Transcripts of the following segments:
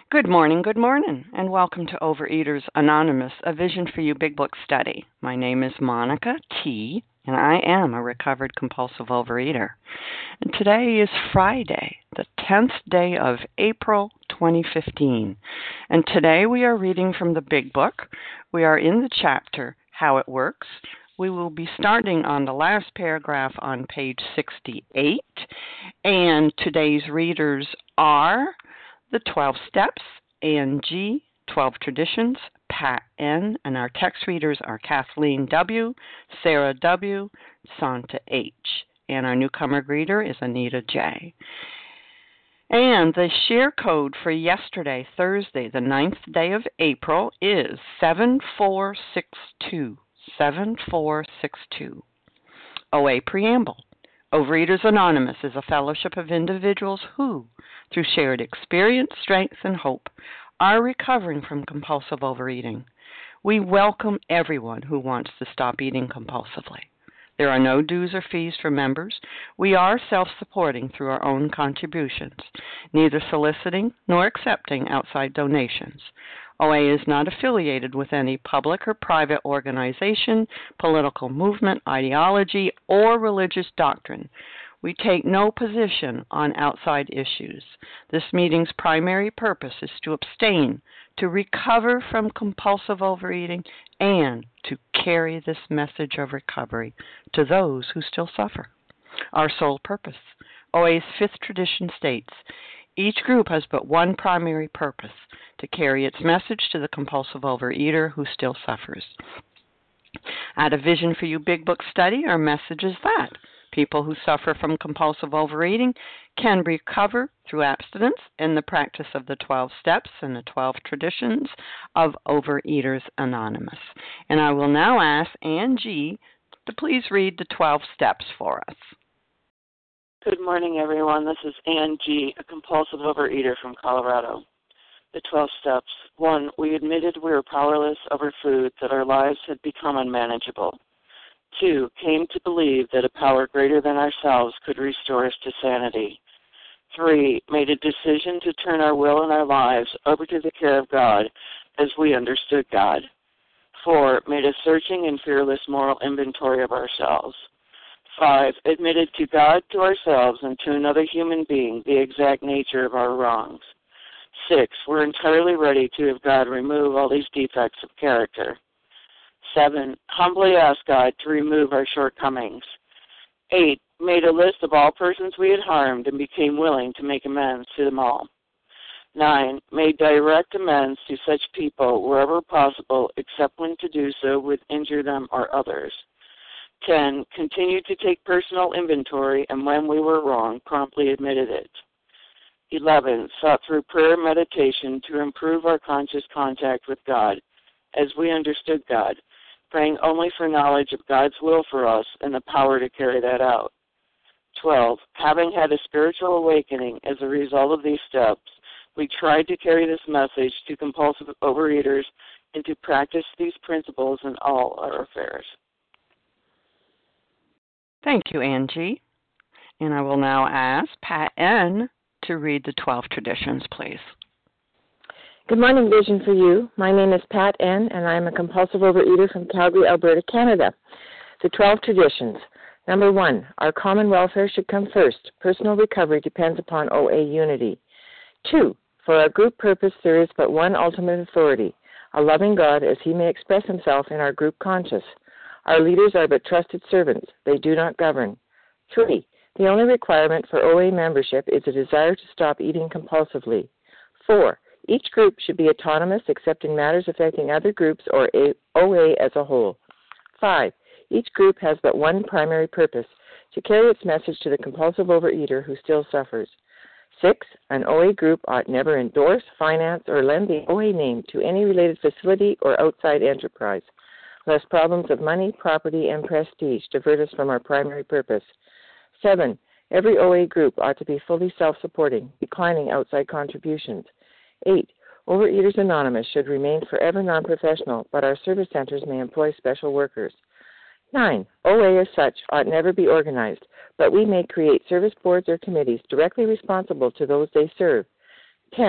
good morning, and welcome to Overeaters Anonymous, a Vision for You Big Book study. My name is Monica T., and I am a recovered compulsive overeater. And today is Friday, the 10th day of April 2015. And today we are reading from the Big Book. We are in the chapter, How It Works. We will be starting on the last paragraph on page 68. And today's readers are the 12 Steps, Ann G., 12 Traditions, Pat N., and our text readers are Kathleen W., Sarah W., Santa H., and our newcomer greeter is Anita J. And the share code for yesterday, Thursday, the 9th day of April, is 7462. 7462. OA Preamble. Overeaters Anonymous is a fellowship of individuals who, through shared experience, strength, and hope, are recovering from compulsive overeating. We welcome everyone who wants to stop eating compulsively. There are no dues or fees for members. We are self-supporting through our own contributions, neither soliciting nor accepting outside donations. OA is not affiliated with any public or private organization, political movement, ideology, or religious doctrine. We take no position on outside issues. This meeting's primary purpose is to abstain, to recover from compulsive overeating, and to carry this message of recovery to those who still suffer. Our sole purpose. OA's fifth tradition states, each group has but one primary purpose, to carry its message to the compulsive overeater who still suffers. At a Vision for You Big Book study, our message is that people who suffer from compulsive overeating can recover through abstinence in the practice of the 12 steps and the 12 traditions of Overeaters Anonymous. And I will now ask Ann G. to please read the 12 steps for us. Good morning, everyone. This is Ann G., a compulsive overeater from Colorado. The 12 steps. 1. We admitted we were powerless over food, that our lives had become unmanageable. 2. Came to believe that a power greater than ourselves could restore us to sanity. 3. Made a decision to turn our will and our lives over to the care of God as we understood God. 4. Made a searching and fearless moral inventory of ourselves. 5. Admitted to God, to ourselves, and to another human being the exact nature of our wrongs. 6. We're entirely ready to have God remove all these defects of character. 7. Humbly asked God to remove our shortcomings. 8. Made a list of all persons we had harmed and became willing to make amends to them all. 9. Made direct amends to such people wherever possible, except when to do so would injure them or others. 10. Continued to take personal inventory, and when we were wrong, promptly admitted it. 11. Sought through prayer and meditation to improve our conscious contact with God as we understood God, praying only for knowledge of God's will for us and the power to carry that out. 12. Having had a spiritual awakening as a result of these steps, we tried to carry this message to compulsive overeaters and to practice these principles in all our affairs. Thank you, Angie. And I will now ask Pat N. to read the 12 traditions, please. Good morning, Vision for You. My name is Pat N., and I am a compulsive overeater from Calgary, Alberta, Canada. The 12 traditions. Number 1, our common welfare should come first. Personal recovery depends upon OA unity. 2, for our group purpose, there is but one ultimate authority, a loving God as he may express himself in our group conscious. Our leaders are but trusted servants. They do not govern. 3, the only requirement for OA membership is a desire to stop eating compulsively. 4, each group should be autonomous except in matters affecting other groups or OA as a whole. 5, each group has but one primary purpose, to carry its message to the compulsive overeater who still suffers. 6, an OA group ought never endorse, finance, or lend the OA name to any related facility or outside enterprise, lest problems of money, property, and prestige divert us from our primary purpose. 7, every OA group ought to be fully self-supporting, declining outside contributions. 8, Overeaters Anonymous should remain forever non-professional, but our service centers may employ special workers. 9, OA as such ought never be organized, but we may create service boards or committees directly responsible to those they serve. 10,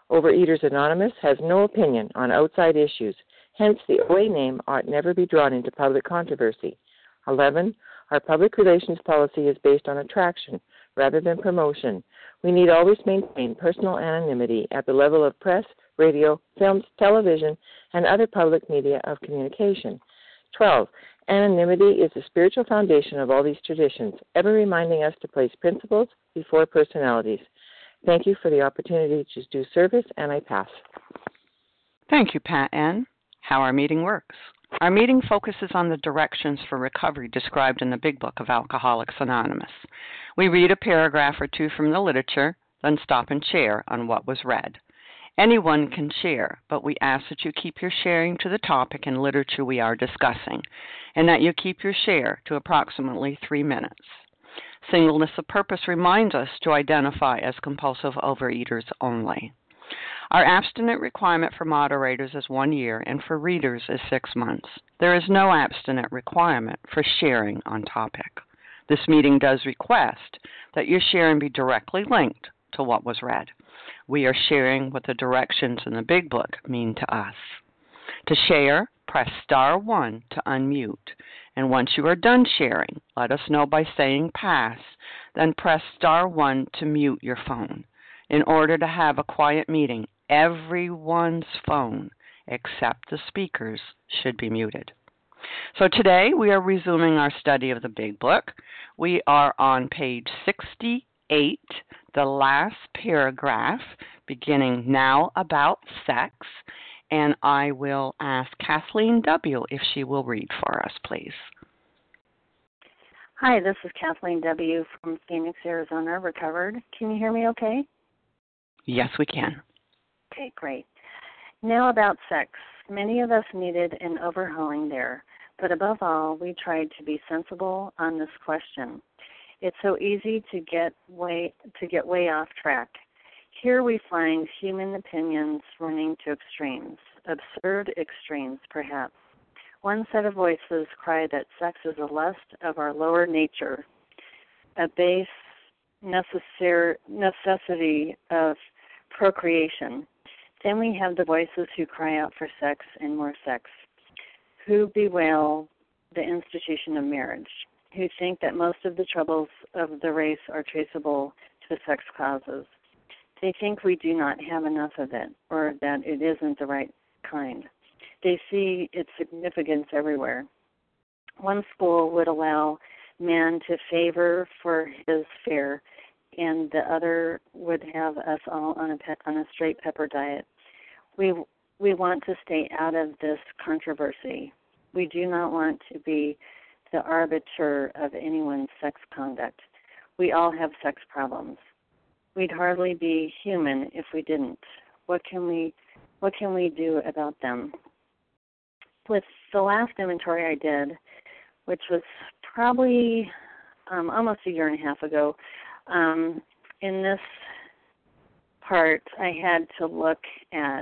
Overeaters Anonymous has no opinion on outside issues. Hence, the OA name ought never be drawn into public controversy. 11. Our public relations policy is based on attraction rather than promotion. We need always maintain personal anonymity at the level of press, radio, films, television, and other public media of communication. 12. Anonymity is the spiritual foundation of all these traditions, ever reminding us to place principles before personalities. Thank you for the opportunity to do service, and I pass. Thank you, Pat N. How our meeting works. Our meeting focuses on the directions for recovery described in the Big Book of Alcoholics Anonymous. We read a paragraph or two from the literature, then stop and share on what was read. Anyone can share, but we ask that you keep your sharing to the topic and literature we are discussing, and that you keep your share to approximately 3 minutes. Singleness of purpose reminds us to identify as compulsive overeaters only. Our abstinent requirement for moderators is 1 year, and for readers is 6 months. There is no abstinent requirement for sharing on topic. This meeting does request that your sharing be directly linked to what was read. We are sharing what the directions in the Big Book mean to us. To share, press star 1 to unmute. And once you are done sharing, let us know by saying pass, then press star 1 to mute your phone. In order to have a quiet meeting, everyone's phone, except the speaker's, should be muted. So today we are resuming our study of the Big Book. We are on page 68, the last paragraph, beginning now about sex, and I will ask Kathleen W. if she will read for us, please. Hi, this is Kathleen W. from Phoenix, Arizona, recovered. Can you hear me okay? Yes, we can. Okay, great. Now about sex. Many of us needed an overhauling there, but above all, we tried to be sensible on this question. It's so easy to get way off track. Here we find human opinions running to extremes, absurd extremes perhaps. One set of voices cry that sex is a lust of our lower nature, a base necessity of procreation. Then we have the voices who cry out for sex and more sex, who bewail the institution of marriage, who think that most of the troubles of the race are traceable to sex causes. They think we do not have enough of it, or that it isn't the right kind. They see its significance everywhere. One school would allow man to favor for his fare, and the other would have us all on a straight pepper diet. We want to stay out of this controversy. We do not want to be the arbiter of anyone's sex conduct. We all have sex problems. We'd hardly be human if we didn't. What can we do about them? With the last inventory I did, which was probably almost a year and a half ago, in this part I had to look at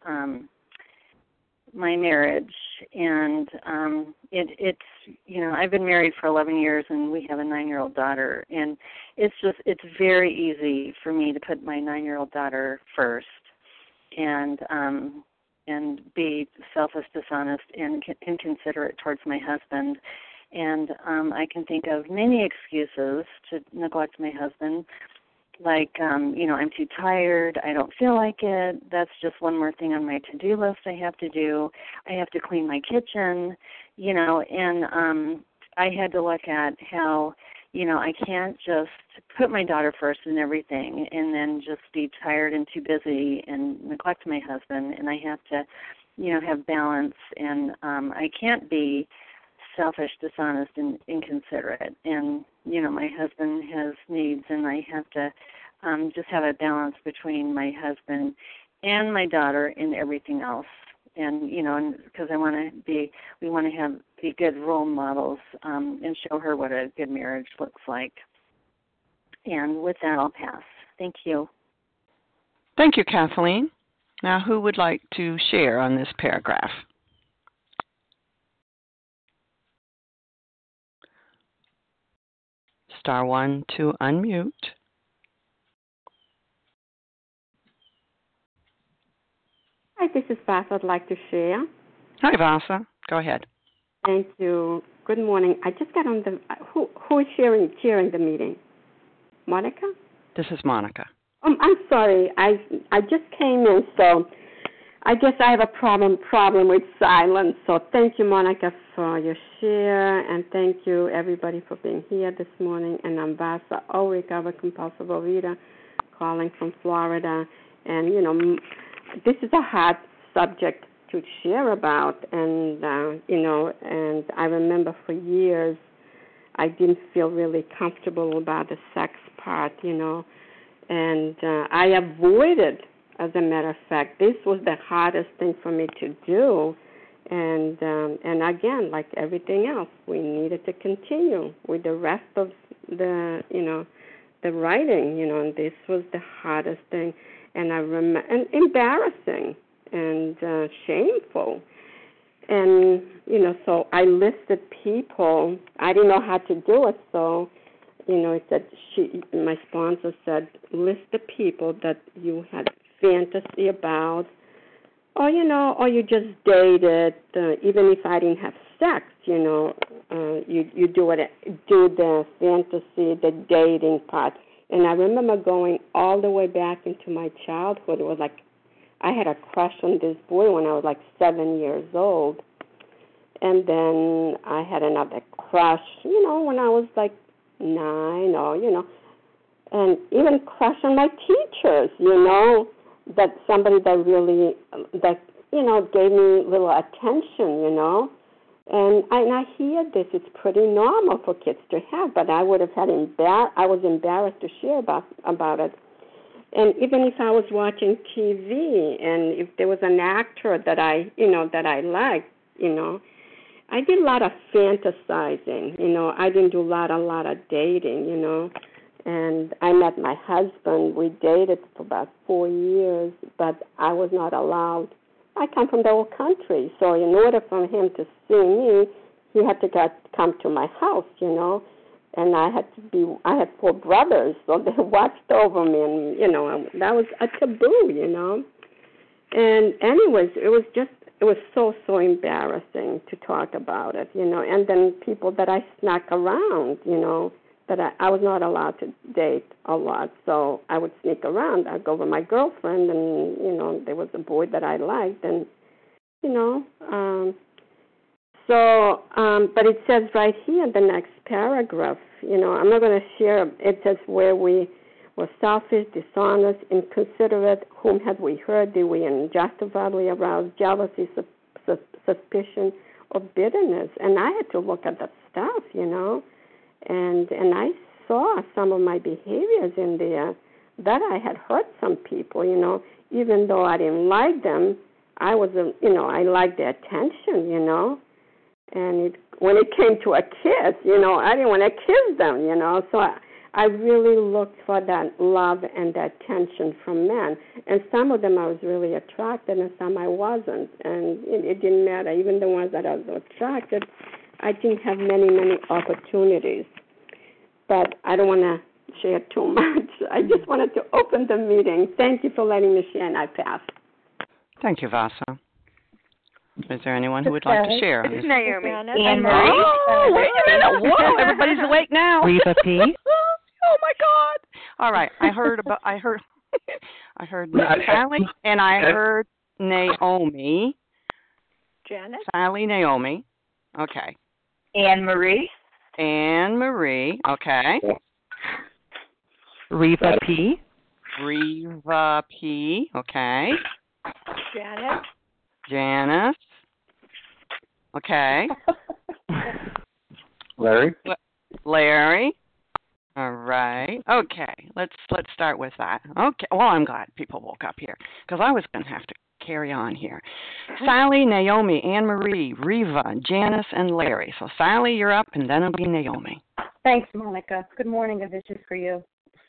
my marriage, and it's I've been married for 11 years, and we have a 9-year-old daughter, and it's very easy for me to put my 9-year-old daughter first, and be selfish, dishonest, and inconsiderate towards my husband. And I can think of many excuses to neglect my husband, like, I'm too tired, I don't feel like it, that's just one more thing on my to-do list I have to do, I have to clean my kitchen, and I had to look at how, I can't just put my daughter first in everything and then just be tired and too busy and neglect my husband, and I have to, have balance, and I can't be selfish, dishonest, and inconsiderate. And, my husband has needs, and I have to just have a balance between my husband and my daughter and everything else. And, because we want to be good role models and show her what a good marriage looks like. And with that, I'll pass. Thank you. Thank you, Kathleen. Now, who would like to share on this paragraph? Star 1 to unmute. Hi, this is Vasa. I'd like to share. Hi, Vasa. Go ahead. Thank you. Good morning. I just got on the. Who is chairing the meeting? Monica? This is Monica. I'm sorry. I just came in, so I guess I have a problem with silence. So thank you, Monica, for your share, and thank you everybody for being here this morning. And I'm Vasa Ulrich, a compulsive overeater, calling from Florida. And this is a hard subject to share about, and and I remember for years I didn't feel really comfortable about the sex part, and I avoided. As a matter of fact, this was the hardest thing for me to do, and again, like everything else, we needed to continue with the rest of the the writing, and this was the hardest thing, and I remember, and embarrassing and shameful, and so I listed people. I didn't know how to do it, so it said my sponsor said list the people that you had fantasy about, or you just dated. Even if I didn't have sex, you do the fantasy, the dating part. And I remember going all the way back into my childhood. It was like I had a crush on this boy when I was like 7 years old, and then I had another crush, when I was like 9, or and even crush on my teachers, that somebody that really gave me little attention, and I hear this. It's pretty normal for kids to have, but I would have had I was embarrassed to share about it. And even if I was watching TV, and if there was an actor that I liked, I did a lot of fantasizing. I didn't do a lot of dating, And I met my husband. We dated for about 4 years, but I was not allowed. I come from the old country, so in order for him to see me, he had to come to my house, And I had 4 brothers, so they watched over me, and that was a taboo, And anyways, it was so embarrassing to talk about it, And then people that I snuck around, that I was not allowed to date a lot, so I would sneak around. I'd go with my girlfriend, and, there was a boy that I liked, and, but it says right here in the next paragraph, I'm not going to share, it says where we were selfish, dishonest, inconsiderate, whom have we hurt, did we unjustifiably arouse jealousy, suspicion, or bitterness, and I had to look at that stuff, And I saw some of my behaviors in there that I had hurt some people, even though I didn't like them. I was, I liked their attention, And when it came to a kiss, I didn't want to kiss them, So I really looked for that love and that attention from men. And some of them I was really attracted, and some I wasn't. And it didn't matter. Even the ones that I was attracted, I didn't have many opportunities. But I don't want to share too much. I just wanted to open the meeting. Thank you for letting me share, and I pass. Thank you, Vasa. Is there anyone who would like to share? This is Naomi. Anne Marie. Oh, wait a minute. Whoa, everybody's awake now. Reva P. Oh, my God. All right. I heard Sally, and I heard Naomi. Janet. Sally, Naomi. Okay. Anne Marie. Anne Marie. Okay. Reva P. Reva P. Okay. Janet. Janice. Okay. Larry. Larry. All right. Okay. Let's start with that. Okay. Well, I'm glad people woke up here because I was going to have to carry on here. Sally, Naomi, Anne Marie, Reva, Janice, and Larry. So Sally, you're up, and then it'll be Naomi. Thanks, Monica. Good morning, a vision for you.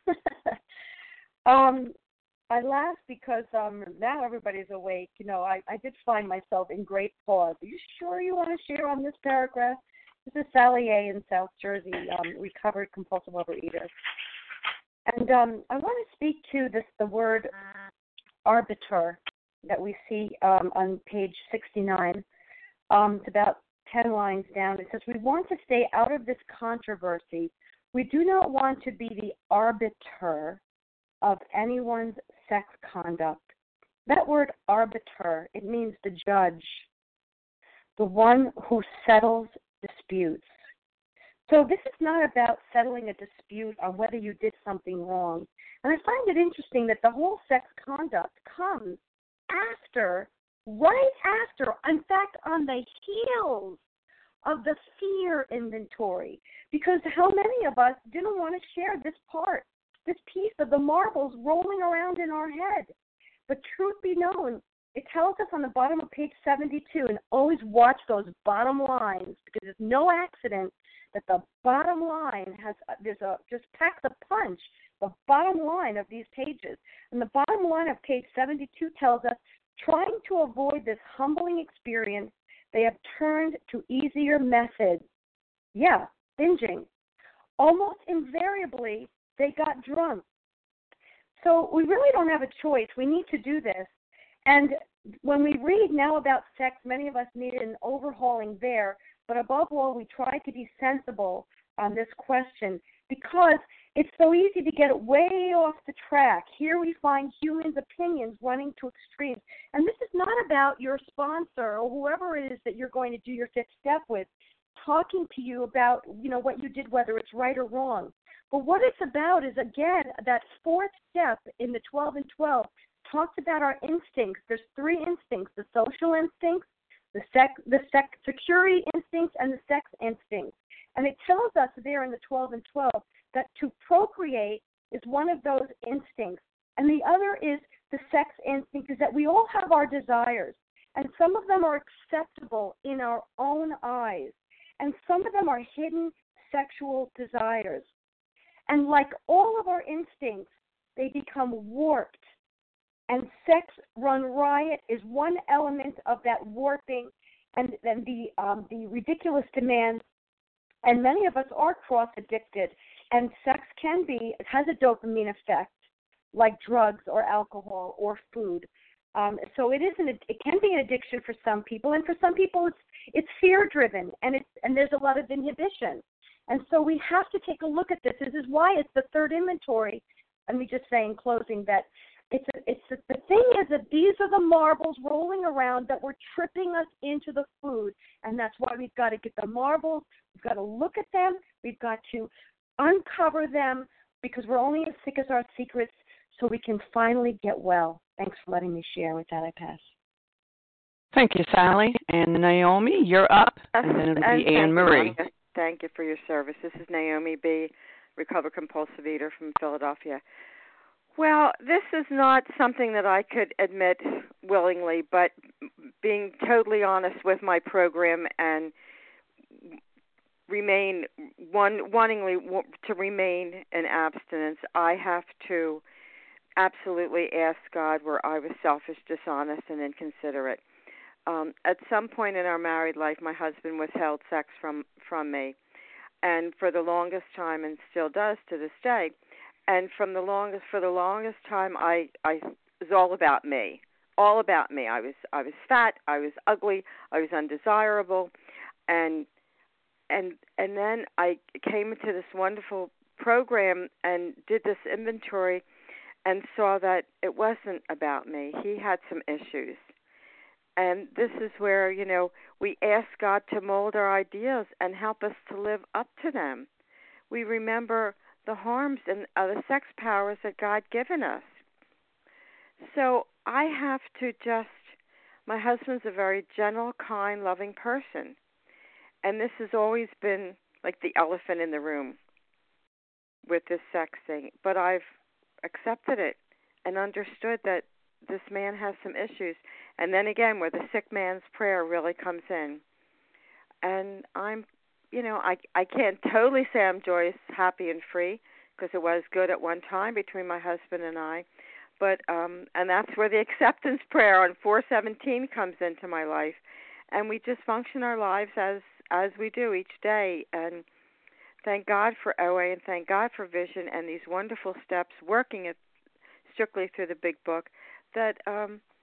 I laugh because now everybody's awake. I did find myself in great pause. Are you sure you want to share on this paragraph? This is Sally A. in South Jersey, recovered compulsive overeater. And I want to speak to the word arbiter. that we see on page 69. It's about 10 lines down. It says, we want to stay out of this controversy. We do not want to be the arbiter of anyone's sex conduct. That word arbiter, it means the judge, the one who settles disputes. So this is not about settling a dispute on whether you did something wrong. And I find it interesting that the whole sex conduct comes right after, in fact, on the heels of the fear inventory. Because how many of us didn't want to share this part, this piece of the marbles rolling around in our head? But truth be known, it tells us on the bottom of page 72, and always watch those bottom lines, because it's no accident that the bottom line just packs a punch, the bottom line of these pages. And the bottom line of page 72 tells us, trying to avoid this humbling experience, they have turned to easier methods. Yeah, binging. Almost invariably, they got drunk. So we really don't have a choice. We need to do this. And when we read now about sex, many of us need an overhauling there. But above all, we try to be sensible on this question because it's so easy to get way off the track. Here we find humans' opinions running to extremes. And this is not about your sponsor or whoever it is that you're going to do your fifth step with talking to you about, what you did, whether it's right or wrong. But what it's about is, again, that fourth step in the 12 and 12 talks about our instincts. There's three instincts: the social instincts, the security instincts, and the sex instincts. And it tells us there in the 12 and 12 that to procreate is one of those instincts. And the other is the sex instinct, is that we all have our desires. And some of them are acceptable in our own eyes. And some of them are hidden sexual desires. And like all of our instincts, they become warped. And sex run riot is one element of that warping, and then the ridiculous demands. And many of us are cross-addicted, and sex has a dopamine effect, like drugs or alcohol or food. So it can be an addiction for some people, and for some people it's fear-driven, and there's a lot of inhibition. And so we have to take a look at this. This is why it's the third inventory. Let me just say in closing that the thing is that these are the marbles rolling around that were tripping us into the food, and that's why we've got to get the marbles. We've got to look at them. We've got to uncover them, because we're only as sick as our secrets, so we can finally get well. Thanks for letting me share. With that, I pass. Thank you, Sally. And Naomi, you're up, and then it'll be Anne Marie. Thank you for your service. This is Naomi B., recovered compulsive eater from Philadelphia. Well, this is not something that I could admit willingly, but being totally honest with my program and wantingly to remain in abstinence, I have to absolutely ask God where I was selfish, dishonest, and inconsiderate. At some point in our married life, my husband withheld sex from me, and for the longest time, and still does to this day. And for the longest time, I it was all about me. I was fat. I was ugly. I was undesirable, and then I came into this wonderful program and did this inventory, and saw that it wasn't about me. He had some issues. And this is where, we ask God to mold our ideas and help us to live up to them. We remember the harms and the sex powers that God given us. So I have to my husband's a very gentle, kind, loving person. And this has always been like the elephant in the room with this sex thing. But I've accepted it and understood that this man has some issues. And then again, where the sick man's prayer really comes in. And I'm, I can't totally say I'm joyous, happy, and free, because it was good at one time between my husband and I. But, and that's where the acceptance prayer on 417 comes into my life. And we just function our lives as we do each day. And thank God for OA, and thank God for Vision and these wonderful steps, working it strictly through the Big Book, that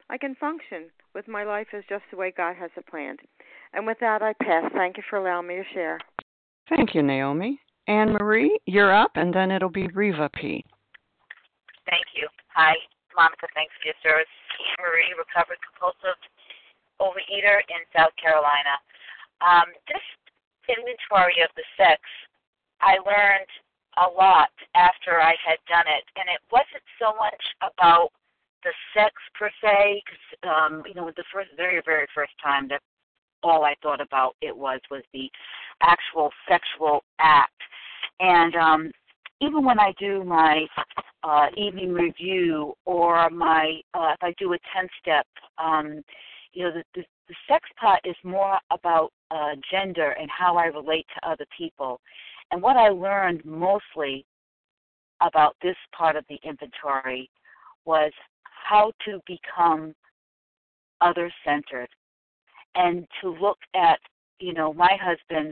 I can function with my life as just the way God has it planned. And with that, I pass. Thank you for allowing me to share. Thank you, Naomi. Anne Marie, you're up, and then it'll be Reva P. Thank you. Hi, Monica. Thanks for your service. Anne Marie, recovered compulsive overeater in South Carolina. This inventory of the sex, I learned a lot after I had done it, and it wasn't so much about the sex per se, because the very, very first time that all I thought about it was the actual sexual act. And even when I do my evening review or my if I do a 10-step, the sex part is more about gender and how I relate to other people. And what I learned mostly about this part of the inventory was how to become other-centered and to look at, my husband,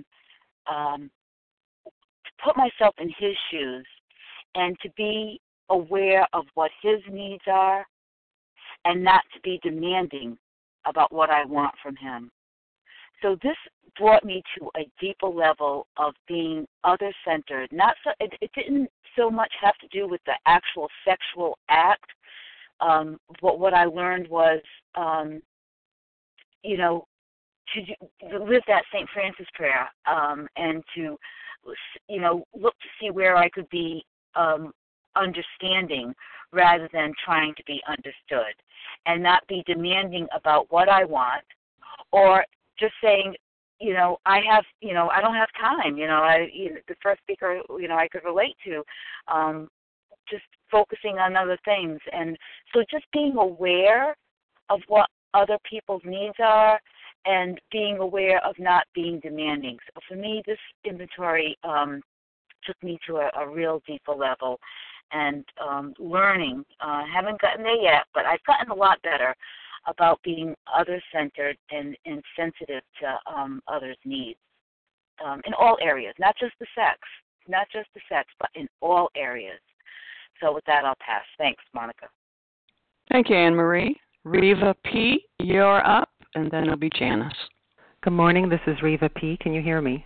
to put myself in his shoes and to be aware of what his needs are and not to be demanding about what I want from him. So this brought me to a deeper level of being other-centered. It didn't so much have to do with the actual sexual act. But what I learned was, to live that St. Francis prayer and to, look to see where I could be understanding rather than trying to be understood, and not be demanding about what I want, or just saying, I don't have time. The first speaker, I could relate to, just focusing on other things. And so just being aware of what other people's needs are and being aware of not being demanding. So for me, this inventory took me to a real deeper level, and learning. Haven't gotten there yet, but I've gotten a lot better about being other-centered and sensitive to others' needs in all areas, not just the sex, but in all areas. So with that, I'll pass. Thanks, Monica. Thank you, Anne Marie. Reva P., you're up, and then it'll be Janice. Good morning. This is Reva P. Can you hear me?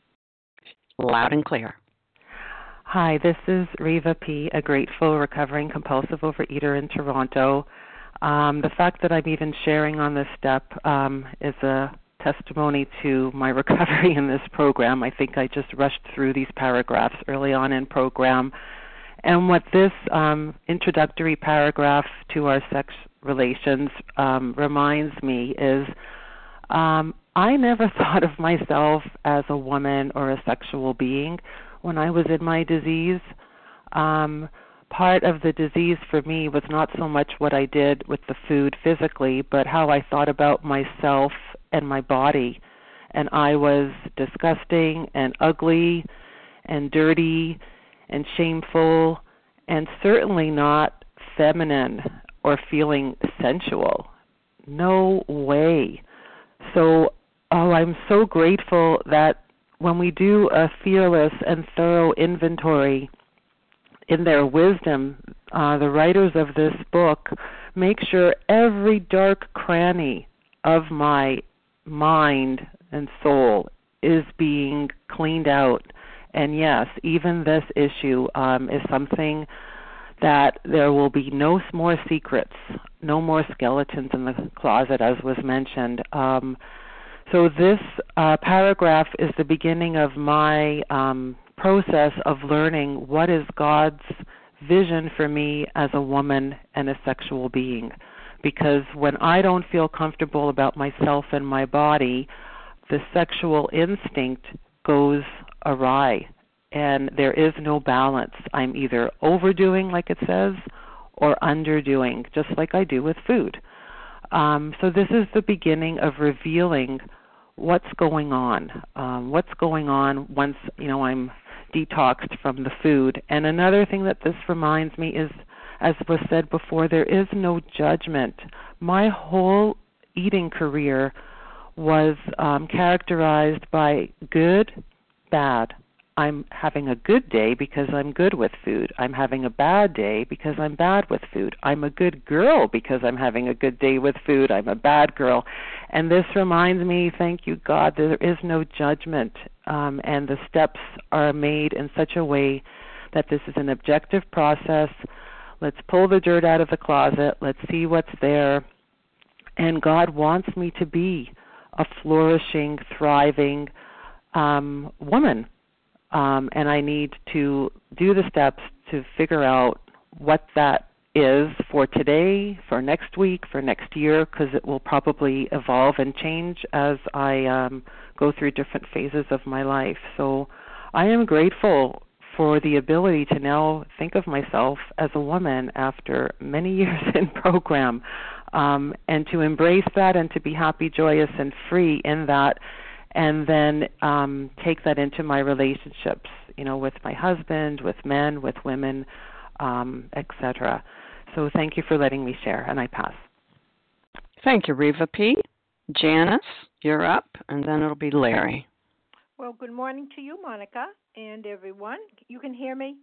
Loud and clear. Hi, this is Reva P., a grateful, recovering compulsive overeater in Toronto. The fact that I'm even sharing on this step is a testimony to my recovery in this program. I think I just rushed through these paragraphs early on in program. And what this introductory paragraph to our sex relations reminds me is I never thought of myself as a woman or a sexual being when I was in my disease. Part of the disease for me was not so much what I did with the food physically, but how I thought about myself and my body. And I was disgusting and ugly and dirty and shameful and certainly not feminine or feeling sensual. No way. So, I'm so grateful that when we do a fearless and thorough inventory, in their wisdom, the writers of this book make sure every dark cranny of my mind and soul is being cleaned out. And yes, even this issue is something that there will be no more secrets, no more skeletons in the closet, as was mentioned. So this paragraph is the beginning of my process of learning what is God's vision for me as a woman and a sexual being. Because when I don't feel comfortable about myself and my body, the sexual instinct goes awry, and there is no balance. I'm either overdoing, like it says, or underdoing, just like I do with food. So this is the beginning of revealing what's going on. What's going on once, I'm detoxed from the food. And another thing that this reminds me is, as was said before, there is no judgment. My whole eating career was characterized by good, bad, I'm having a good day because I'm good with food. I'm having a bad day because I'm bad with food. I'm a good girl because I'm having a good day with food. I'm a bad girl. And this reminds me, thank you, God, that there is no judgment, and the steps are made in such a way that this is an objective process. Let's pull the dirt out of the closet. Let's see what's there. And God wants me to be a flourishing, thriving woman. And I need to do the steps to figure out what that is for today, for next week, for next year, because it will probably evolve and change as I go through different phases of my life. So I am grateful for the ability to now think of myself as a woman after many years in program, and to embrace that and to be happy, joyous, and free in that, and then take that into my relationships, with my husband, with men, with women, etc. So thank you for letting me share, and I pass. Thank you, Reva P. Janice, you're up, and then it'll be Larry. Well, good morning to you, Monica, and everyone. You can hear me?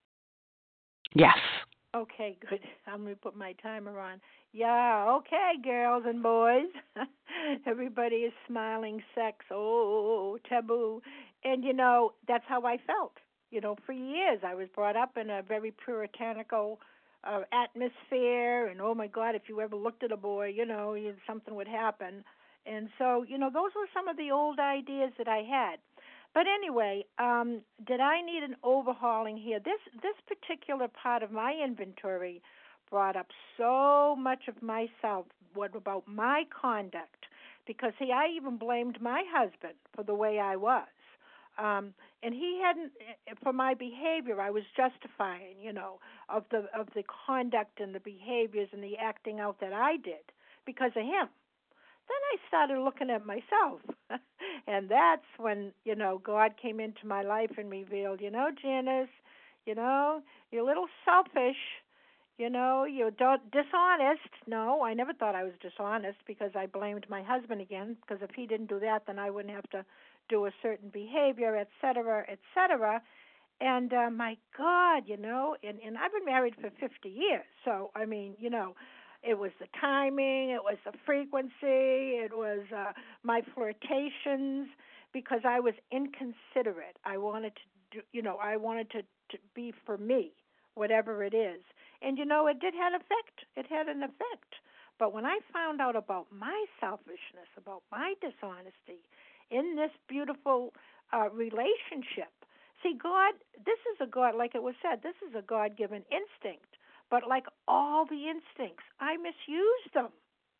Yes. Okay, good. I'm going to put my timer on. Yeah, okay, girls and boys. Everybody is smiling sex. Oh, taboo. And, that's how I felt. For years I was brought up in a very puritanical atmosphere. And, oh, my God, if you ever looked at a boy, something would happen. And so, those were some of the old ideas that I had. But anyway, did I need an overhauling here? This particular part of my inventory brought up so much of myself, what about my conduct, because, see, I even blamed my husband for the way I was. And he hadn't, for my behavior, I was justifying, of the conduct and the behaviors and the acting out that I did because of him. Then I started looking at myself, and that's when, God came into my life and revealed, Janice, you're a little selfish, you're dishonest. No, I never thought I was dishonest because I blamed my husband again, because if he didn't do that, then I wouldn't have to do a certain behavior, et cetera, et cetera. And my God, and I've been married for 50 years, so, I mean, it was the timing, it was the frequency, it was my flirtations, because I was inconsiderate. I wanted to do, I wanted to be for me, whatever it is. And, it did have effect. It had an effect. But when I found out about my selfishness, about my dishonesty in this beautiful relationship, see, God, this is a God, like it was said, this is a God-given instinct. But like all the instincts, I misused them.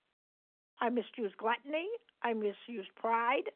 I misused gluttony. I misused pride.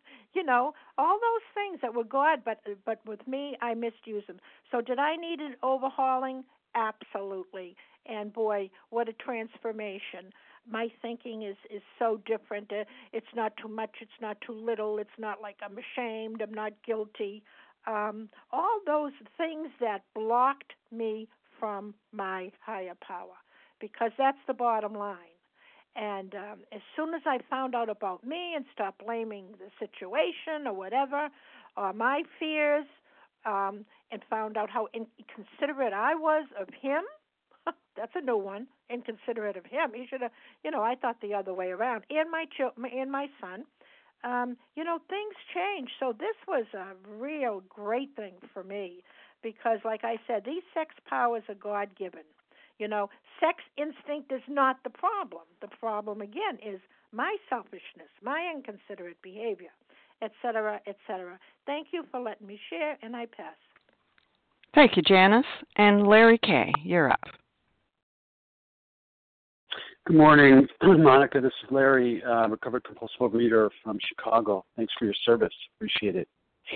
All those things that were God, but with me, I misused them. So did I need an overhauling? Absolutely. And boy, what a transformation. My thinking is so different. It's not too much. It's not too little. It's not like I'm ashamed. I'm not guilty. All those things that blocked me from my higher power, because that's the bottom line. And as soon as I found out about me and stopped blaming the situation or whatever, or my fears, and found out how inconsiderate I was of him, that's a new one, inconsiderate of him. He should have, I thought the other way around. And my son, things changed. So this was a real great thing for me. Because, like I said, these sex powers are God-given. Sex instinct is not the problem. The problem, again, is my selfishness, my inconsiderate behavior, et cetera, et cetera. Thank you for letting me share, and I pass. Thank you, Janice. And Larry K., you're up. Good morning, Monica. This is Larry, recovered compulsive overeater from Chicago. Thanks for your service. Appreciate it.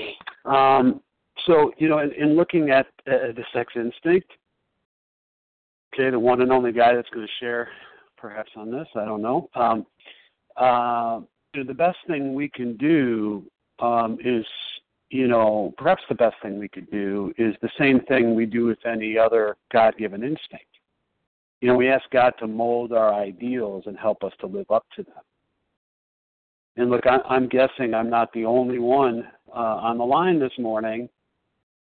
So, in looking at the sex instinct, okay, the one and only guy that's going to share perhaps on this, I don't know. The best thing we can do is, perhaps the best thing we could do is the same thing we do with any other God-given instinct. We ask God to mold our ideals and help us to live up to them. And look, I'm guessing I'm not the only one on the line this morning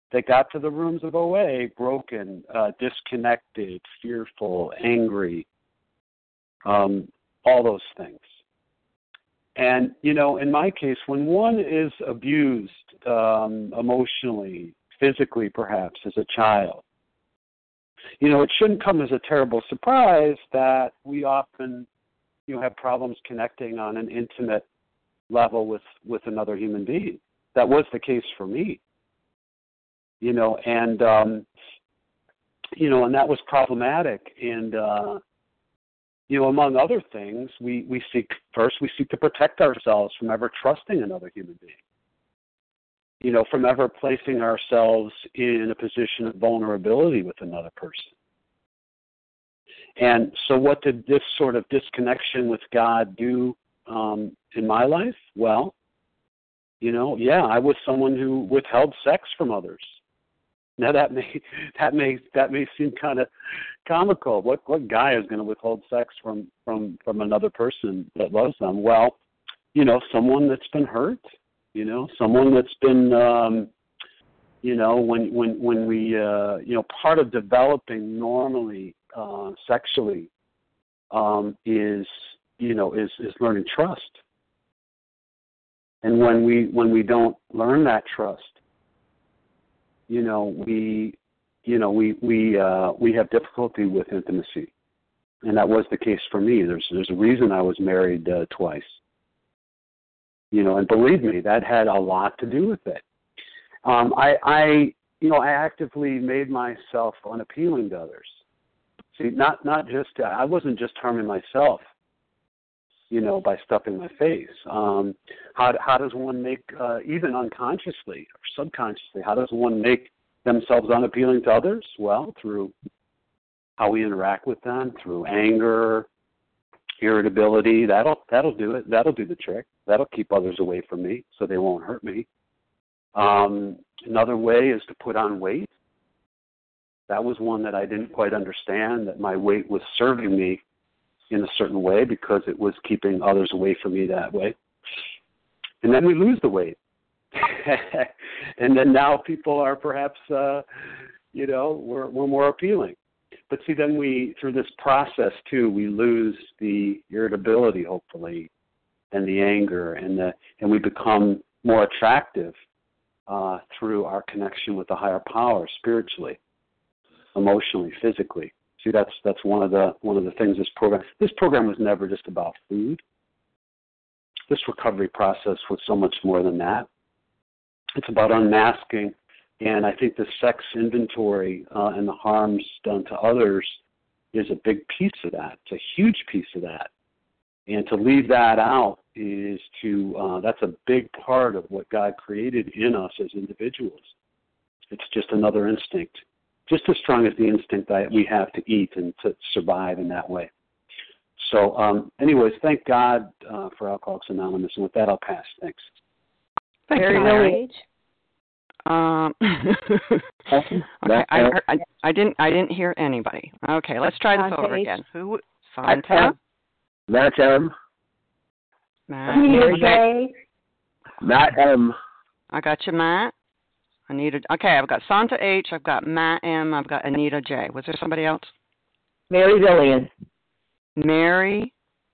they got to the rooms of OA broken, disconnected, fearful, angry, all those things. And, in my case, when one is abused emotionally, physically perhaps, as a child, it shouldn't come as a terrible surprise that we often, have problems connecting on an intimate level with another human being. That was the case for me. And that was problematic. And, among other things, we seek to protect ourselves from ever trusting another human being, from ever placing ourselves in a position of vulnerability with another person. And so what did this sort of disconnection with God do in my life? Well, I was someone who withheld sex from others. Now that may seem kind of comical. What guy is going to withhold sex from another person that loves them? Well, someone that's been hurt. Someone that's been when we part of developing normally sexually is learning trust. And when we don't learn that trust, we have difficulty with intimacy, and that was the case for me. There's a reason I was married twice, and believe me, that had a lot to do with it. I actively made myself unappealing to others. See, I wasn't just harming myself, by stuffing my face. How does one make, even unconsciously or subconsciously, how does one make themselves unappealing to others? Well, through how we interact with them, through anger, irritability. That'll do it. That'll do the trick. That'll keep others away from me so they won't hurt me. Another way is to put on weight. That was one that I didn't quite understand, that my weight was serving me in a certain way because it was keeping others away from me that way. And then we lose the weight. And then now people are perhaps, we're more appealing. But see, then through this process too, we lose the irritability, hopefully, and the anger, and we become more attractive through our connection with the higher power, spiritually, emotionally, physically. See, that's one of the things this program was never just about food. This recovery process was so much more than that. It's about unmasking, and I think the sex inventory and the harms done to others is a big piece of that. It's a huge piece of that. And to leave that out is that's a big part of what God created in us as individuals. It's just another instinct, just as strong as the instinct that we have to eat and to survive in that way. So anyways, thank God for Alcoholics Anonymous. And with that, I'll pass. Thanks. Thank you, Mary. Okay, I didn't hear anybody. Okay, let's try this over again. Who? Santa? Matt M. Matt J. Matt M. I got you, Matt. Anita. Okay, I've got Santa H. I've got Matt M. I've got Anita J. Was there somebody else? Mary Lillian. Mary.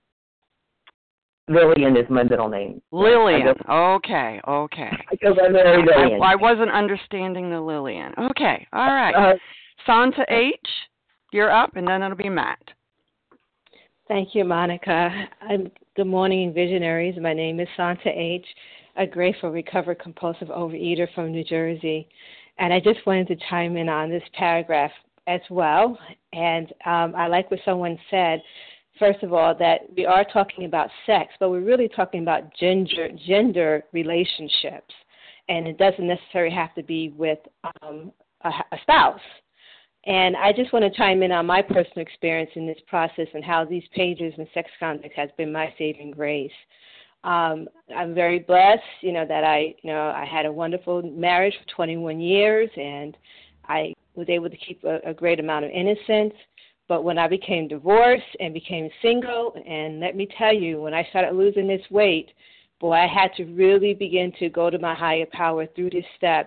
Lillian is my middle name. Lillian. Okay. I go by Mary Lillian. I wasn't understanding the Lillian. Okay. All right. Santa H. You're up, and then it'll be Matt. Thank you, Monica. Good morning, Visionaries. My name is Santa H., a grateful, recovered, compulsive overeater from New Jersey. And I just wanted to chime in on this paragraph as well. And I like what someone said, first of all, that we are talking about sex, but we're really talking about gender relationships. And it doesn't necessarily have to be with a spouse. And I just want to chime in on my personal experience in this process and how these pages in Sex Conduct has been my saving grace. I'm very blessed, that I had a wonderful marriage for 21 years, and I was able to keep a great amount of innocence. But when I became divorced and became single, and let me tell you, when I started losing this weight, boy, I had to really begin to go to my higher power through these steps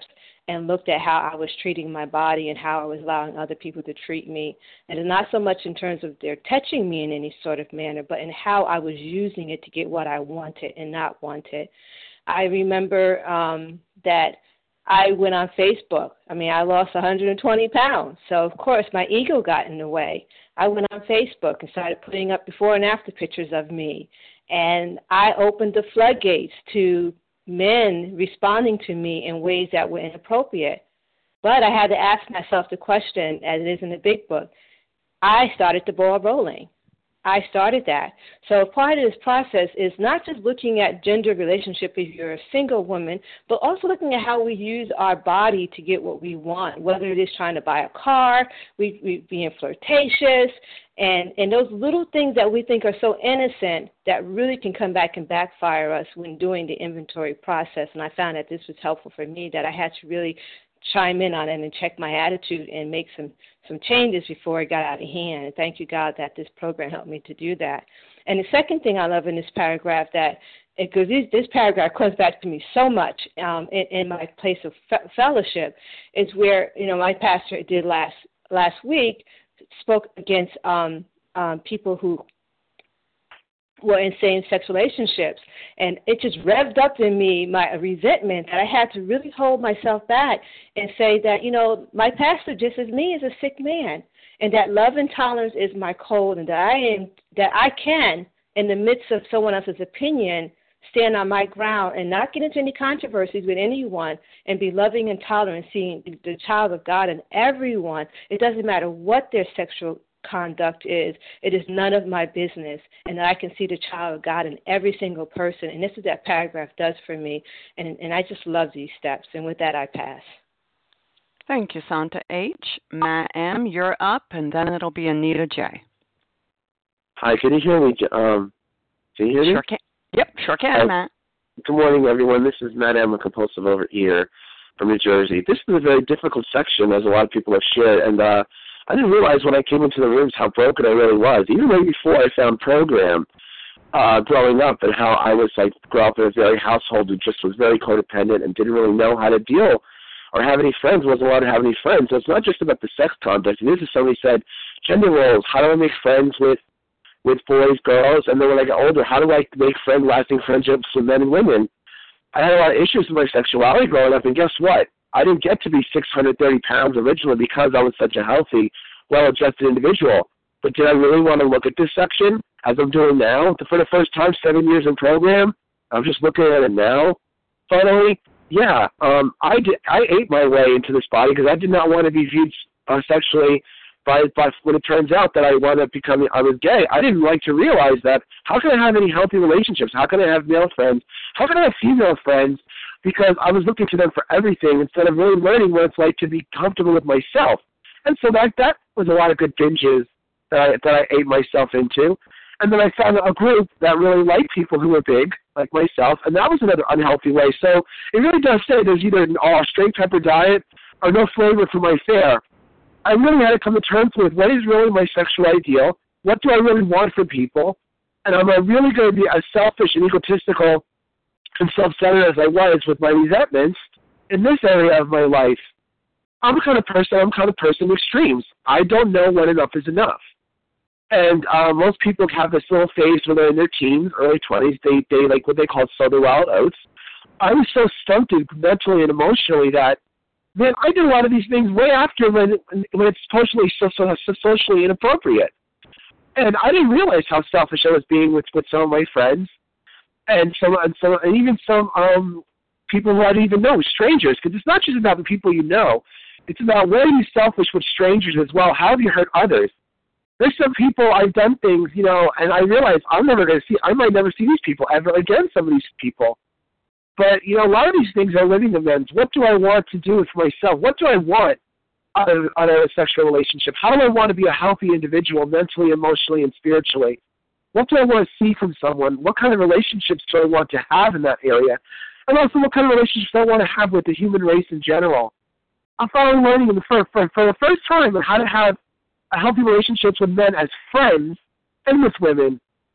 and looked at how I was treating my body and how I was allowing other people to treat me. And it's not so much in terms of their touching me in any sort of manner, but in how I was using it to get what I wanted and not wanted. I remember that I went on Facebook. I mean, I lost 120 pounds. So, of course, my ego got in the way. I went on Facebook and started putting up before and after pictures of me. And I opened the floodgates to men responding to me in ways that were inappropriate. But I had to ask myself the question, as it is in the big book. I started the ball rolling. I started that. So part of this process is not just looking at gender relationship if you're a single woman, but also looking at how we use our body to get what we want, whether it is trying to buy a car, we being flirtatious, and those little things that we think are so innocent that really can come back and backfire us when doing the inventory process. And I found that this was helpful for me, that I had to really chime in on it and check my attitude and make some changes before it got out of hand. And thank you, God, that this program helped me to do that. And the second thing I love in this paragraph, that because this paragraph comes back to me so much in my place of fellowship, is where, you know, my pastor did last week, spoke against people who were in same-sex relationships. And it just revved up in me my resentment that I had to really hold myself back and say that, you know, my pastor, just as me, is a sick man, and that love and tolerance is my code, and that I can, in the midst of someone else's opinion, stand on my ground and not get into any controversies with anyone and be loving and tolerant, seeing the child of God in everyone. It doesn't matter what their sexual conduct is. It is none of my business, and that I can see the child of God in every single person. And this is what that paragraph does for me, and I just love these steps. And with that, I pass. Thank you, Santa H. Matt M., you're up, and then it'll be Anita J. Hi, can you hear me? Can you hear me? Sure can. Yep, sure can, Matt. Good morning, everyone. This is Matt M., a compulsive overeater from New Jersey. This is a very difficult section, as a lot of people have shared, and I didn't realize when I came into the rooms how broken I really was. Even way before I found program growing up, and how I was grew up in a very household who just was very codependent and didn't really know how to deal or have any friends, wasn't allowed to have any friends. So it's not just about the sex conduct. It is, as somebody said, gender roles. How do I make friends with boys, girls? And then when I got older, how do I make lasting friendships with men and women? I had a lot of issues with my sexuality growing up, and guess what? I didn't get to be 630 pounds originally because I was such a healthy, well-adjusted individual. But did I really want to look at this section, as I'm doing now? For the first time, 7 years in program, I'm just looking at it now. Finally, yeah, I ate my way into this body because I did not want to be viewed sexually by when it turns out that I wound up I was gay. I didn't like to realize that. How can I have any healthy relationships? How can I have male friends? How can I have female friends? Because I was looking to them for everything instead of really learning what it's like to be comfortable with myself. And so that was a lot of good binges that I ate myself into. And then I found a group that really liked people who were big, like myself, and that was another unhealthy way. So it really does say there's either an straight pepper diet or no flavor for my fare. I really had to come to terms with what is really my sexual ideal, what do I really want from people, and am I really going to be as selfish and egotistical and self-centered as I was with my resentments in this area of my life? I'm kind of person of extremes. I don't know when enough is enough. And most people have this little phase when they're in their teens, early 20s. They like what they call sow the wild oats. I was so stunted mentally and emotionally that, man, I did a lot of these things way after when it's socially inappropriate. And I didn't realize how selfish I was being with some of my friends and even some people who I didn't even know, strangers, because it's not just about the people you know. It's about where are you selfish with strangers as well. How have you hurt others? There's some people I've done things, and I realize I might never see these people ever again, some of these people. But, a lot of these things are living events. What do I want to do for myself? What do I want out of a sexual relationship? How do I want to be a healthy individual mentally, emotionally, and spiritually? What do I want to see from someone? What kind of relationships do I want to have in that area? And also what kind of relationships do I want to have with the human race in general? I'm finally learning for the first time how to have a healthy relationships with men as friends and with women.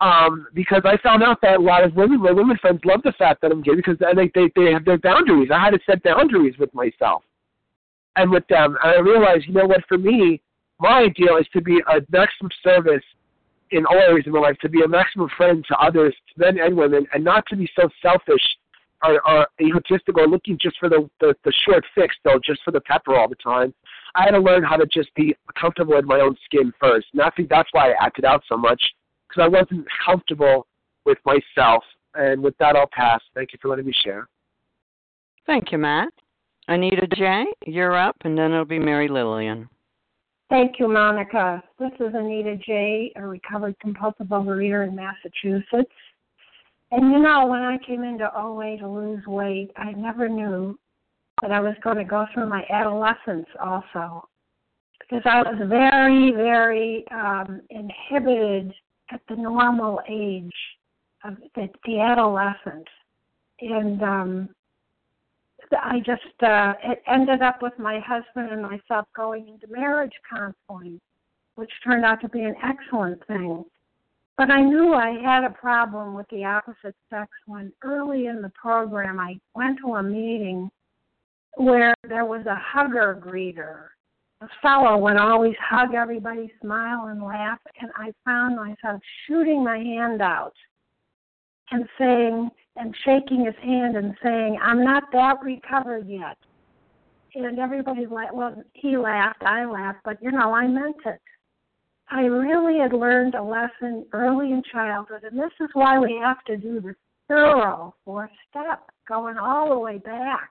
because I found out that a lot of women, my women friends, love the fact that I'm gay because they have their boundaries. I had to set boundaries with myself and with them. And I realized, you know what, for me, my ideal is to be a maximum service in all areas of my life, to be a maximum friend to others, men and women, and not to be so selfish or egotistical, looking just for the short fix, though, just for the pepper all the time. I had to learn how to just be comfortable in my own skin first. And I think that's why I acted out so much, because I wasn't comfortable with myself. And with that, I'll pass. Thank you for letting me share. Thank you, Matt. Anita J., you're up, and then it'll be Mary Lillian. Thank you, Monica. This is Anita J., a recovered compulsive overeater in Massachusetts. And, you know, when I came into OA to lose weight, I never knew that I was going to go through my adolescence also, because I was very, very inhibited at the normal age of the adolescent. And I just, it ended up with my husband and myself going into marriage counseling, which turned out to be an excellent thing. But I knew I had a problem with the opposite sex when early in the program I went to a meeting where there was a hugger-greeter. A fellow would always hug everybody, smile and laugh, and I found myself shooting my hand out and saying, and shaking his hand and saying, I'm not that recovered yet. And everybody laughed. Well, he laughed, I laughed, but, you know, I meant it. I really had learned a lesson early in childhood, and this is why we have to do the thorough fourth step, going all the way back,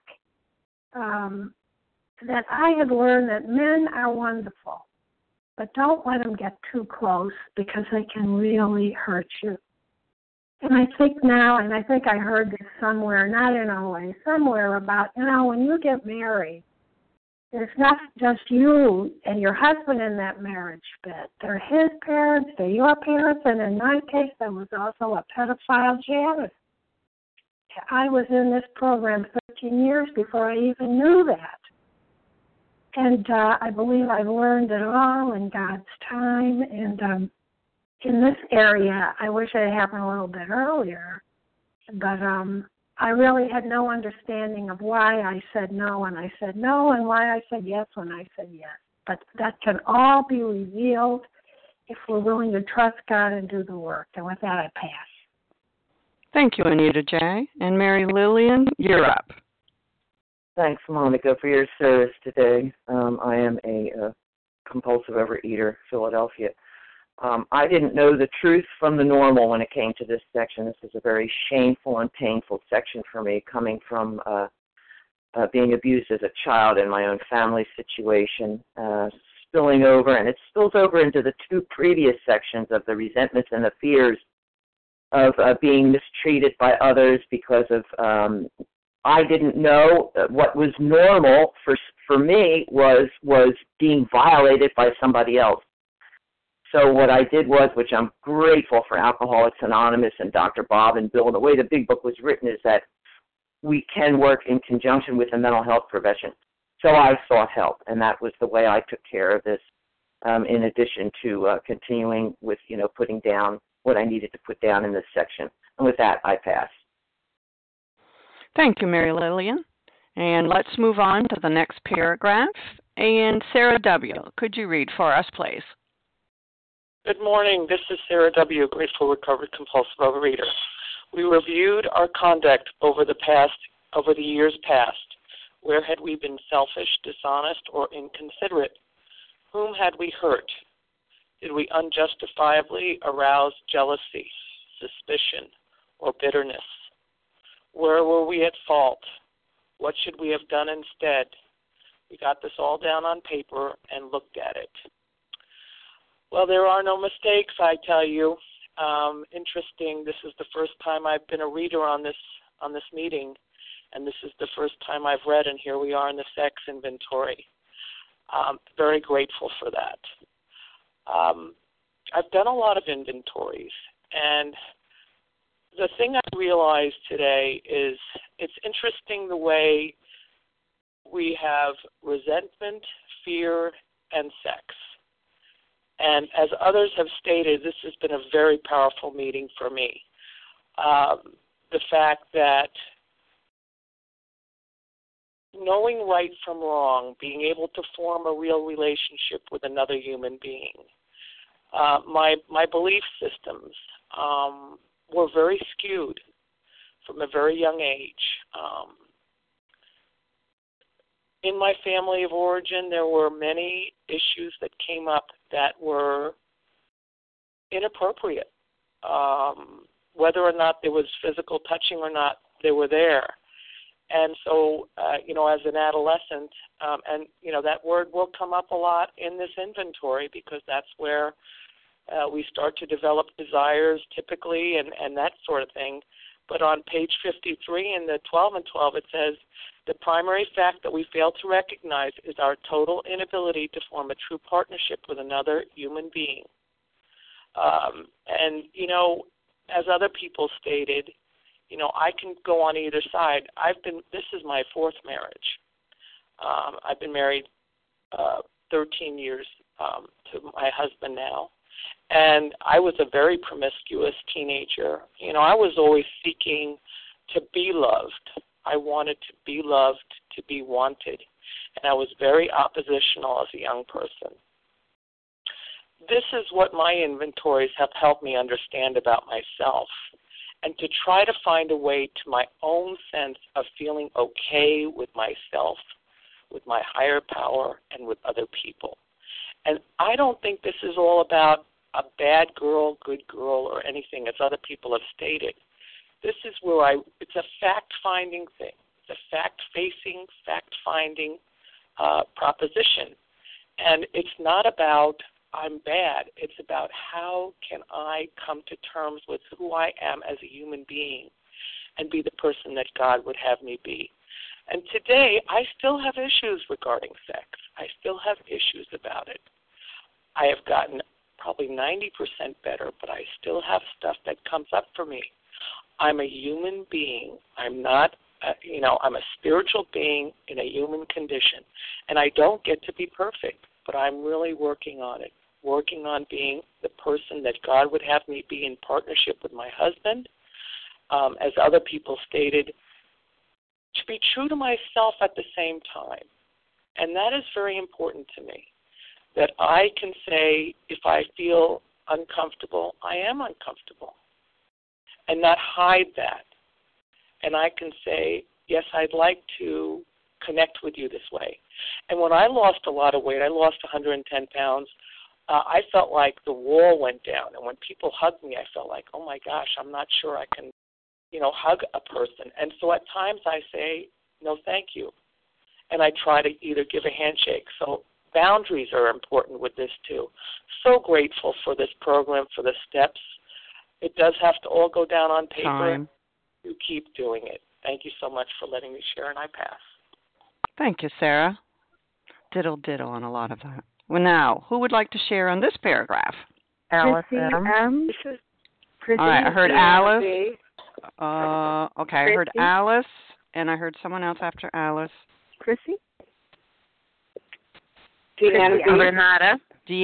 that I had learned that men are wonderful, but don't let them get too close because they can really hurt you. And I think now, and I think I heard this somewhere, not in OA, somewhere about, you know, when you get married, it's not just you and your husband in that marriage bed. They're his parents, they're your parents, and in my case, there was also a pedophile janitor. I was in this program 13 years before I even knew that. And I believe I've learned it all in God's time. And in this area, I wish it had happened a little bit earlier. But I really had no understanding of why I said no when I said no and why I said yes when I said yes. But that can all be revealed if we're willing to trust God and do the work. And with that, I pass. Thank you, Anita J. And Mary Lillian, you're up. Thanks, Monica, for your service today. I am a compulsive overeater, Philadelphia. I didn't know the truth from the normal when it came to this section. This is a very shameful and painful section for me, coming from being abused as a child in my own family situation, spilling over, and it spills over into the two previous sections of the resentments and the fears of being mistreated by others because of I didn't know what was normal for me was being violated by somebody else. So what I did was, which I'm grateful for Alcoholics Anonymous and Dr. Bob and Bill, the way the big book was written is that we can work in conjunction with a mental health profession. So I sought help, and that was the way I took care of this, in addition to continuing with, putting down what I needed to put down in this section. And with that, I pass. Thank you, Mary Lillian. And let's move on to the next paragraph. And Sarah W., could you read for us, please? Good morning. This is Sarah W., grateful recovered compulsive overeater. We reviewed our conduct over the years past. Where had we been selfish, dishonest, or inconsiderate? Whom had we hurt? Did we unjustifiably arouse jealousy, suspicion, or bitterness? Where were we at fault? What should we have done instead? We got this all down on paper and looked at it. Well, there are no mistakes, I tell you. Interesting. This is the first time I've been a reader on this meeting, and this is the first time I've read, and here we are in the sex inventory. Very grateful for that. I've done a lot of inventories, and the thing I realized today is it's interesting the way we have resentment, fear, and sex. And as others have stated, this has been a very powerful meeting for me. The fact that knowing right from wrong, being able to form a real relationship with another human being, my belief systems were very skewed from a very young age. In my family of origin, there were many issues that came up that were inappropriate. Whether or not there was physical touching or not, they were there. And so, as an adolescent, and, that word will come up a lot in this inventory because that's where we start to develop desires typically and that sort of thing. But on page 53 in the 12 and 12, it says, the primary fact that we fail to recognize is our total inability to form a true partnership with another human being. And, as other people stated, I can go on either side. This is my fourth marriage. I've been married 13 years to my husband now. And I was a very promiscuous teenager. I was always seeking to be loved. I wanted to be loved, to be wanted. And I was very oppositional as a young person. This is what my inventories have helped me understand about myself, and to try to find a way to my own sense of feeling okay with myself, with my higher power, and with other people. And I don't think this is all about a bad girl, good girl, or anything, as other people have stated. This is where it's a fact-finding thing. It's a fact-facing, fact-finding proposition. And it's not about I'm bad. It's about how can I come to terms with who I am as a human being and be the person that God would have me be. And today, I still have issues regarding sex. I still have issues about it. I have gotten probably 90% better, but I still have stuff that comes up for me. I'm a human being. I'm not, I'm a spiritual being in a human condition. And I don't get to be perfect, but I'm really working on it, working on being the person that God would have me be in partnership with my husband. As other people stated, to be true to myself at the same time. And that is very important to me, that I can say if I feel uncomfortable, I am uncomfortable, and not hide that. And I can say, yes, I'd like to connect with you this way. And when I lost a lot of weight, I lost 110 pounds, I felt like the wall went down. And when people hugged me, I felt like, oh, my gosh, I'm not sure I can, hug a person. And so at times I say, no, thank you. And I try to either give a handshake. So boundaries are important with this, too. So grateful for this program, for the steps. It does have to all go down on paper. Time. You keep doing it. Thank you so much for letting me share, and I pass. Thank you, Sarah. Diddle on a lot of that. Well, now, who would like to share on this paragraph? Alice Chrissy M. All right, I heard Alice. Okay, I heard Chrissy. Alice, and I heard someone else after Alice. Chrissy? Deanna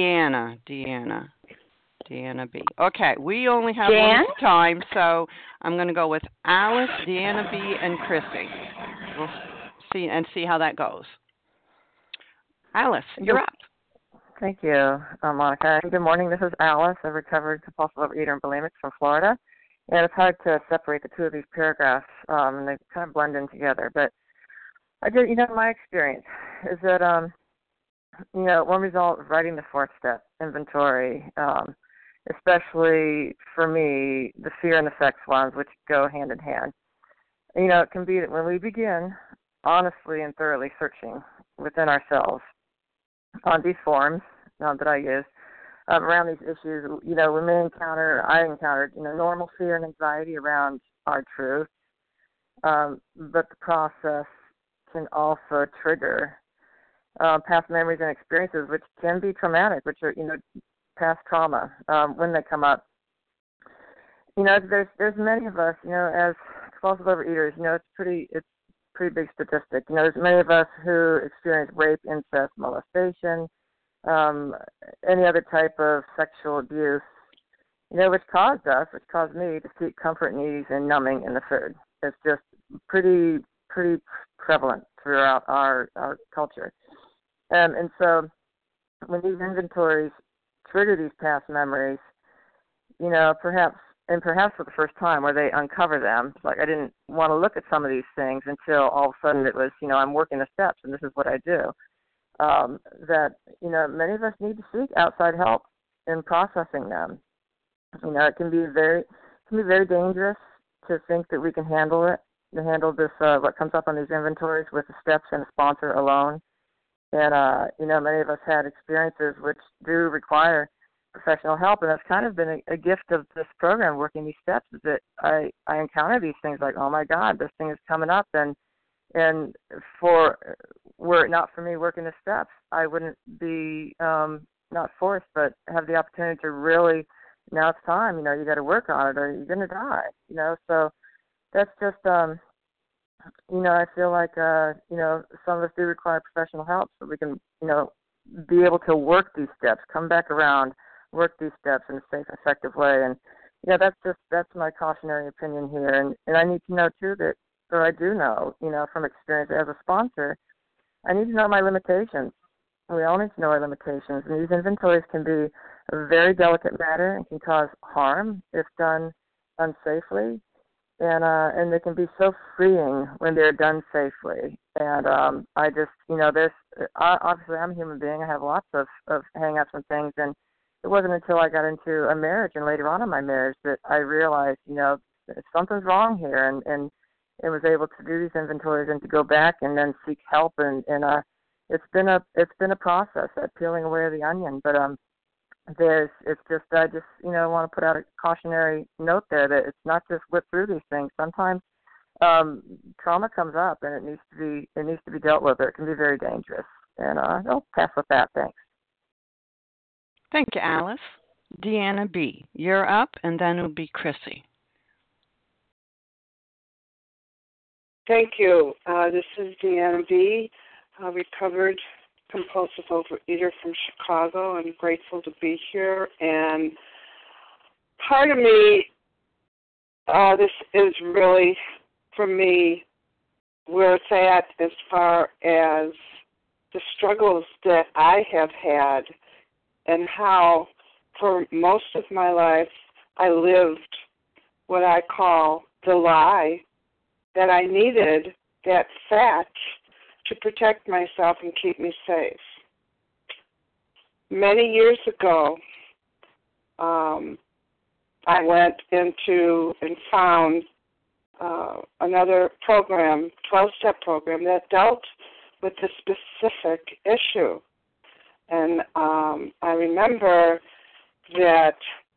B. Okay, we only have one time, so I'm going to go with Alice, Deanna B, and Chrissy. We'll see how that goes. Alice, you're up. Thank you, Monica. Good morning. This is Alice, a recovered compulsive overeater and bulimic from Florida. And it's hard to separate the two of these paragraphs, and they kind of blend in together. But I did, my experience is that, one result of writing the fourth step inventory, especially for me, the fear and the sex ones, which go hand in hand. It can be that when we begin honestly and thoroughly searching within ourselves on these forms that I use around these issues, I encountered, normal fear and anxiety around our truth, but the process can also trigger past memories and experiences, which can be traumatic, which are, past trauma when they come up. There's many of us, as compulsive overeaters, it's pretty big statistic. There's many of us who experience rape, incest, molestation, any other type of sexual abuse, which caused me to seek comfort and ease and numbing in the food. It's just pretty prevalent throughout our culture. And so when these inventories trigger these past memories, perhaps for the first time where they uncover them, like I didn't want to look at some of these things until all of a sudden it was, I'm working the steps and this is what I do. That, many of us need to seek outside help in processing them. It can be very dangerous to think that we can handle it, to handle this, what comes up on these inventories with the steps and a sponsor alone. And, many of us had experiences which do require professional help, and that's kind of been a gift of this program, working these steps, is that I encounter these things like, oh my God, this thing is coming up, and were it not for me working the steps, I wouldn't be not forced, but have the opportunity to really, now it's time, you got to work on it or you're going to die, so that's just, I feel like, some of us do require professional help so we can, be able to work these steps, come back around, work these steps in a safe, effective way. And, that's my cautionary opinion here. And I need to know, too, or I do know, from experience as a sponsor, I need to know my limitations. We all need to know our limitations. And these inventories can be a very delicate matter and can cause harm if done unsafely. And they can be so freeing when they're done safely. And I just, obviously I'm a human being. I have lots of hang-ups and things. And it wasn't until I got into a marriage and later on in my marriage that I realized, something's wrong here. And was able to do these inventories and to go back and then seek help. And it's been a process of peeling away the onion. But I just want to put out a cautionary note there that it's not just whip through these things. Sometimes trauma comes up and it needs to be dealt with, or it can be very dangerous. And I'll pass with that. Thanks. Thank you, Alice. Deanna B., you're up, and then it'll be Chrissy. Thank you. This is Deanna B., recovered compulsive overeater from Chicago. I'm grateful to be here. And part of me, this is really, for me, where it's at as far as the struggles that I have had and how, for most of my life, I lived what I call the lie that I needed that fat to protect myself and keep me safe. Many years ago, I went into and found another program, 12-step program, that dealt with a specific issue. And I remember that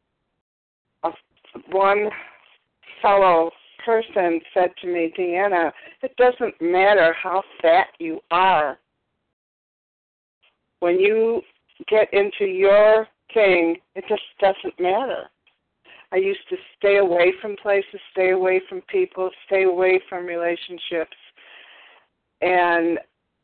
one fellow person said to me, Deanna, it doesn't matter how fat you are. When you get into your thing, it just doesn't matter. I used to stay away from places, stay away from people, stay away from relationships. And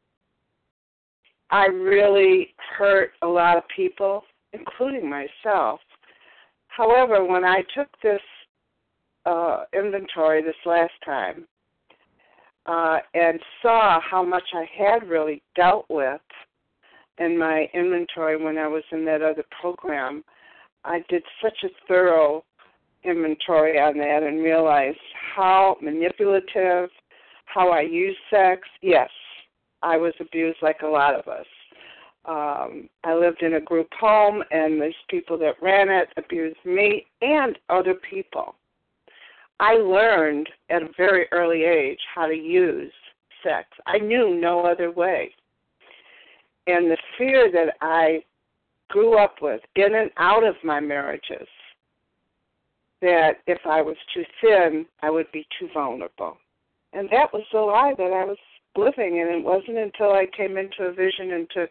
I really hurt a lot of people, including myself. However, when I took this inventory this last time and saw how much I had really dealt with in my inventory when I was in that other program, I did such a thorough inventory on that and realized how manipulative, how I used sex. Yes, I was abused like a lot of us. I lived in a group home, and these people that ran it abused me and other people. I learned at a very early age how to use sex. I knew no other way. And the fear that I grew up with in and out of my marriages, that if I was too thin, I would be too vulnerable. And that was the lie that I was living, and it wasn't until I came into a vision and took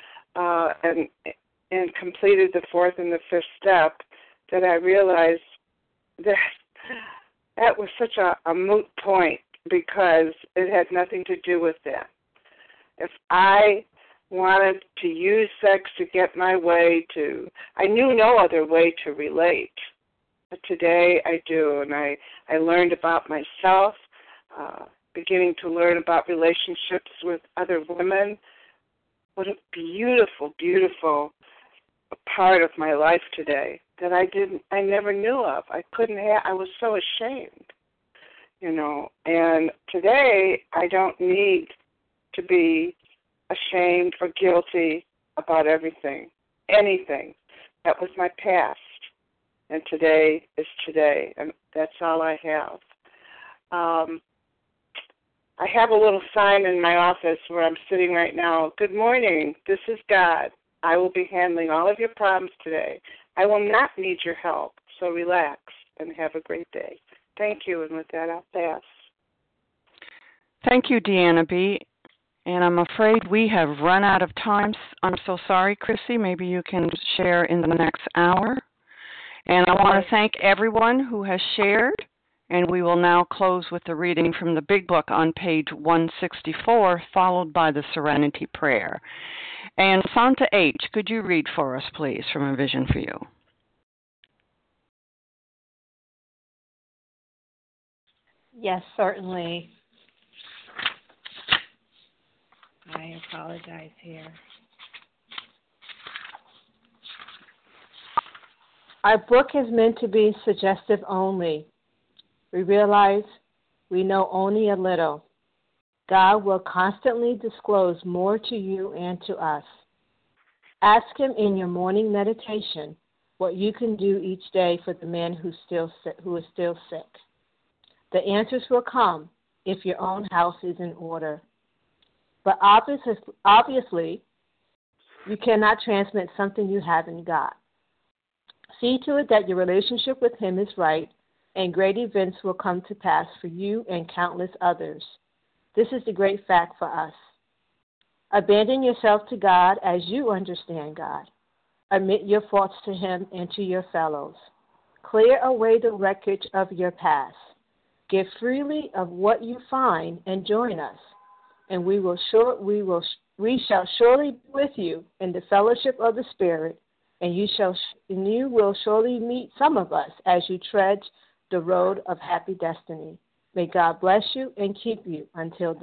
and completed the fourth and the fifth step that I realized that was such a moot point, because it had nothing to do with that. If I wanted to use sex to get my way to. I knew no other way to relate. But today I do, and I learned about myself, beginning to learn about relationships with other women. What a beautiful, beautiful part of my life today that I never knew of. I was so ashamed, and today I don't need to be ashamed or guilty about anything. That was my past, and today is today, and that's all I have. I have a little sign in my office where I'm sitting right now. Good morning, this is God. I will be handling all of your problems today. I will not need your help, so relax and have a great day. Thank you, and with that, I'll pass. Thank you, Deanna B. And I'm afraid we have run out of time. I'm so sorry, Chrissy. Maybe you can share in the next hour. And I want to thank everyone who has shared. And we will now close with the reading from the Big Book on page 164, followed by the Serenity Prayer. And Santa H., could you read for us, please, from A Vision for You? Yes, certainly. I apologize here. Our book is meant to be suggestive only. We realize we know only a little. God will constantly disclose more to you and to us. Ask Him in your morning meditation what you can do each day for the man who is still sick. The answers will come if your own house is in order. But obviously, you cannot transmit something you haven't got. See to it that your relationship with Him is right, and great events will come to pass for you and countless others. This is the great fact for us. Abandon yourself to God as you understand God. Admit your faults to Him and to your fellows. Clear away the wreckage of your past. Give freely of what you find and join us, and we shall surely be with you in the fellowship of the Spirit, and you will surely meet some of us as you tread the road of happy destiny. May God bless you and keep you until then.